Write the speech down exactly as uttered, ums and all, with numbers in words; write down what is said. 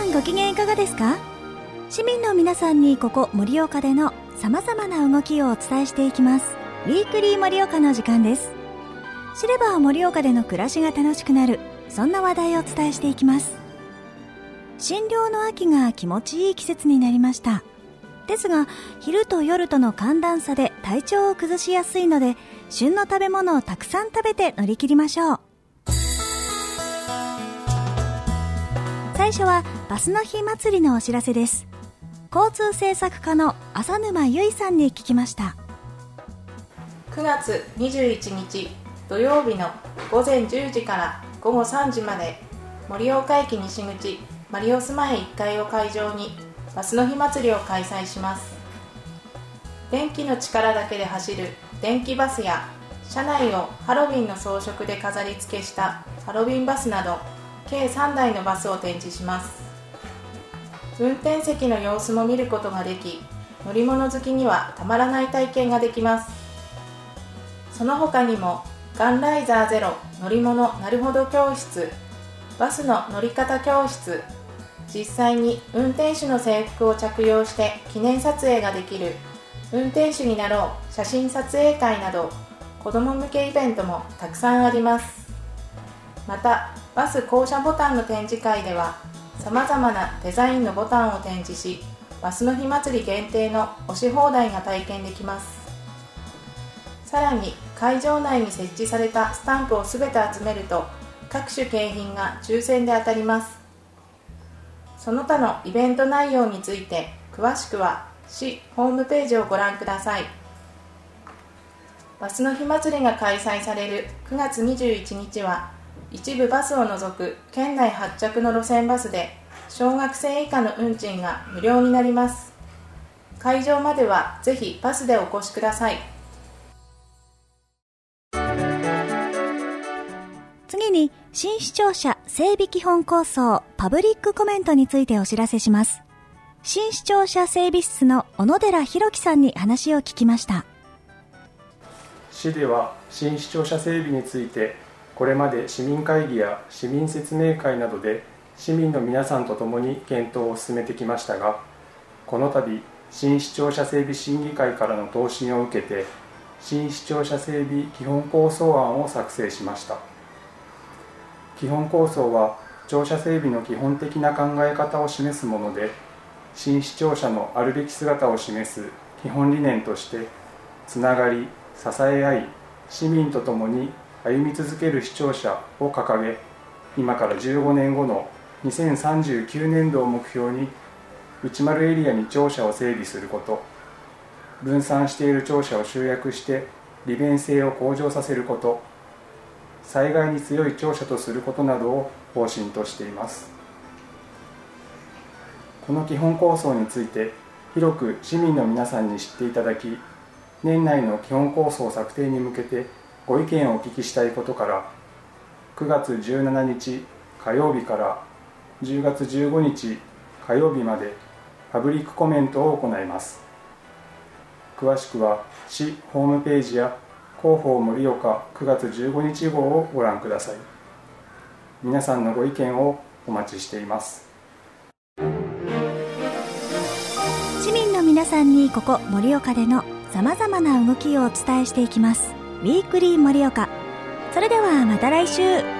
んご機嫌いかがですか？市民の皆さんにここ盛岡での様々な動きをお伝えしていきます。ウィークリー盛岡の時間です。知れば盛岡での暮らしが楽しくなる、そんな話題をお伝えしていきます。新緑の秋が気持ちいい季節になりました。ですが昼と夜との寒暖差で体調を崩しやすいので、旬の食べ物をたくさん食べて乗り切りましょう。最初はバスの日祭りのお知らせです。交通政策課の浅沼由衣さんに聞きました。 くがつにじゅういちにち土曜日のごぜんじゅうじからごごさんじまで、盛岡駅西口マリオス前いっかいを会場にバスの日祭りを開催します。電気の力だけで走る電気バスや、車内をハロウィンの装飾で飾り付けしたハロウィンバスなど計さんだいのバスを展示します。運転席の様子も見ることができ、乗り物好きにはたまらない体験ができます。その他にもガンライザーゼロ乗り物なるほど教室、バスの乗り方教室、実際に運転手の制服を着用して記念撮影ができる運転手になろう写真撮影会など、子ども向けイベントもたくさんあります。またバス降車ボタンの展示会では、さまざまなデザインのボタンを展示し、バスの日祭り限定の押し放題が体験できます。さらに会場内に設置されたスタンプをすべて集めると、各種景品が抽選で当たります。その他のイベント内容について詳しくは市ホームページをご覧ください。バスの日祭りが開催されるくがつにじゅういちにちは、一部バスを除く県内発着の路線バスで小学生以下の運賃が無料になります。会場まではぜひバスでお越しください。 次に新視聴者整備基本構想パブリックコメントについてお知らせします。新視聴者整備室の小野寺弘樹さんに話を聞きました。 市では新視聴者整備について、これまで市民会議や市民説明会などで市民の皆さんと共に検討を進めてきましたが、この度新視聴者整備審議会からの答申を受けて、新視聴者整備基本構想案を作成しました。基本構想は庁舎整備の基本的な考え方を示すもので、新視聴者のあるべき姿を示す基本理念として、つながり、支え合い、市民と共に歩み続ける視聴者を掲げ、今からじゅうごねんごのにせんさんじゅうきゅうねんどを目標に内丸エリアに庁舎を整備すること、分散している庁舎を集約して利便性を向上させること、災害に強い庁舎とすることなどを方針としています。この基本構想について広く市民の皆さんに知っていただき、年内の基本構想策定に向けてご意見をお聞きしたいことから、くがつじゅうしちにち火曜日からじゅうがつじゅうごにち火曜日までパブリックコメントを行います。詳しくは市ホームページや広報盛岡くがつじゅうごにち号をご覧ください。皆さんのご意見をお待ちしています。 市民の皆さんにここ盛岡でのさまざまな動きをお伝えしていきます。ウィークリー盛岡。それではまた来週。